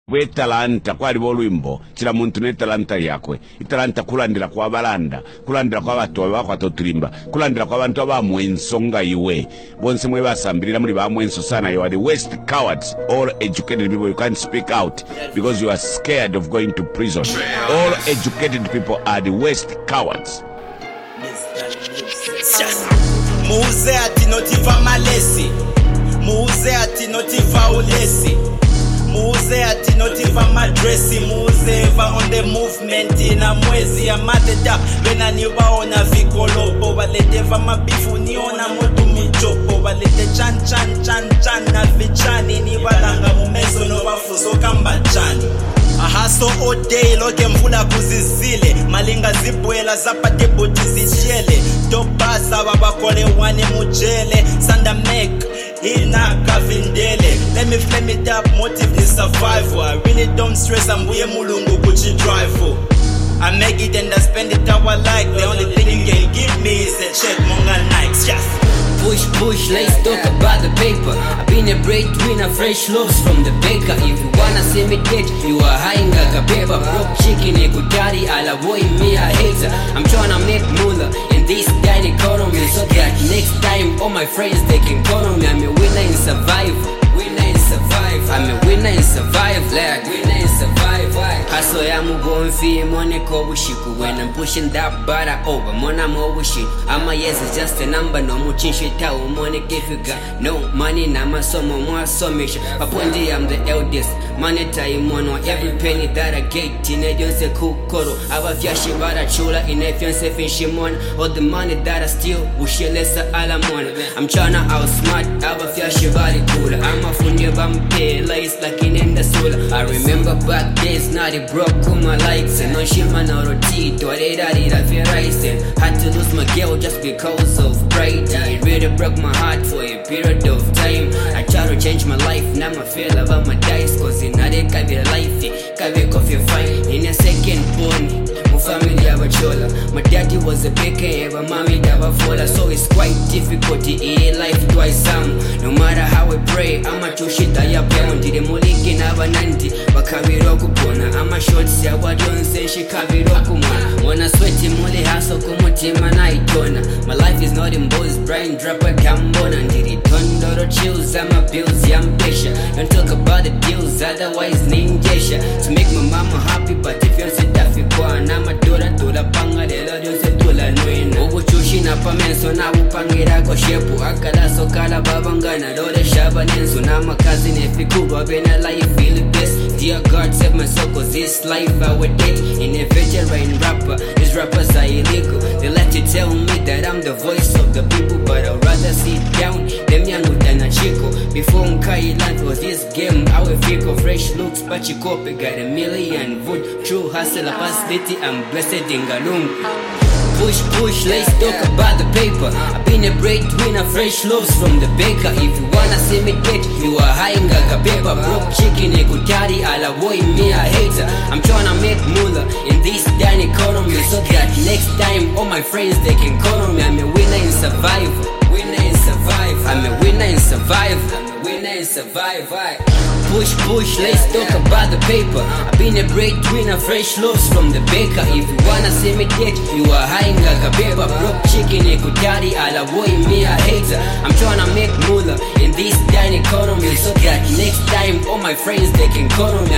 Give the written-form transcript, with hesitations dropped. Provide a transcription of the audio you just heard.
Bwetalanta kwaliwo olwimbo kila muntu netalanta yakwe italanta kulandira kwa balanda kulandira kwa batu abakwata otulimba kulandira kwa bantu abamwe ensonga iwe bonse mwe basambirira muri bamwe enso sana. You are the worst cowards. All educated people, you can't speak out because you are scared of going to prison. All educated people are the worst cowards. Muze ati notiva malesi, muze ati notiva ulesi, muze ati notiva madresi, muze eva on the movement ina mwezi ya mateta. Wena niwaona vikolopo waleteva mabifu niona motu michopo walete chan chan chan chan na vichani ni walanga mumezo no wafuzo kamba chani. Ahaso all day loke mvula kuzizile malinga zibwela zapate boti zishele topasa babakole wane mujele sanda make ina kavindele. Let me flame it up, motive is survival. I really don't stress, I'm way mulungu kuchi drive for. I make it and I spend it how I like. The only thing you can give me is a check, monga Nikes, yes. Push, let's talk about the paper. I've been a breadwinner, fresh loaves from the baker. If you wanna see me dead, you are high like a paper. Broke chicken, a good daddy, I'll avoid me a hater. I'm tryna make moolah in this tight economy, so that next time all my friends they can call on me. I'm a winner in survival. I'm a winner in survival, like winner in survival. Hustle ya mugonfi, moneko wishiku. When I'm pushing that butter over, mona mo wishi. I'm a yes, it's just a number, no more chinshit tau, money if you got no money, nama somo more summation. Apondi, I'm the eldest. Money time mono, every penny that I get, teenagers a cool koro. Ava fyashi bara chula, in a fiance finshimon. All the money that I steal, wishi lesa alamon. I'm tryna outsmart, ava fyashi bari cooler. I'm a funny bampe, lights like in the solar. I remember back days, not it broke on my lights. And no shit man or tea, to I feel rising. Had to lose my girl just because of pride. It really broke my heart for a period of time. I try to change my life, now I feel about my dice. Cause in a day, I life, I coffee fine. In a second born, my family have a chola. My daddy was a baker, but mommy never follow. So it's quite difficult to eat life twice. No matter how I pray, I'm a true shit. I have bound the moliki na banandi. Bakabiroku pona. I'm a short say what don't say she kabiroku man. Wanna sweat him only hustle kumutima na itona. My life is not in boys, brain dropper cambona. Did it thunder or chills? I'm a bills, I'm patient. Don't talk about the deals, otherwise ninja. To make my mama happy, but if you're sit daffy kwa na madura tula panga lelo jose tula nwena. Ogo chushi na pamenso na upangira ko shepu. Akala sokala babangana dole shaba nenso na makazi nefikubwa bena life feel best. Dear God save my soul cause this life I would take. In a veteran rapper, these rappers are illegal. They like to tell me that I'm the voice of the people, but I'd rather sit down them young than a chico. Before Mkai land was this game, I will fake of fresh looks, but you copy got a million vote. True hustle, capacity, I'm blessed in Galum. Push, let's talk about the paper. I've been a breadwinner, fresh loaves from the baker. If you wanna see me dead, you are high like a paper. Broke chicken, a good daddy, I'll avoid me a hater. I'm tryna make moolah in this tiny economy, so that next time all my friends they can call on me. I'm a winner in survival. I'm a winner in survival. Push, let's talk about the paper. I've been a breadwinner, fresh loaves from the baker. If you wanna see me dead, you are high like a paper. Broke chicken, a good daddy, I'll avoid me a hater. I'm tryna make moolah in this tiny economy, so that next time all my friends they can call on me.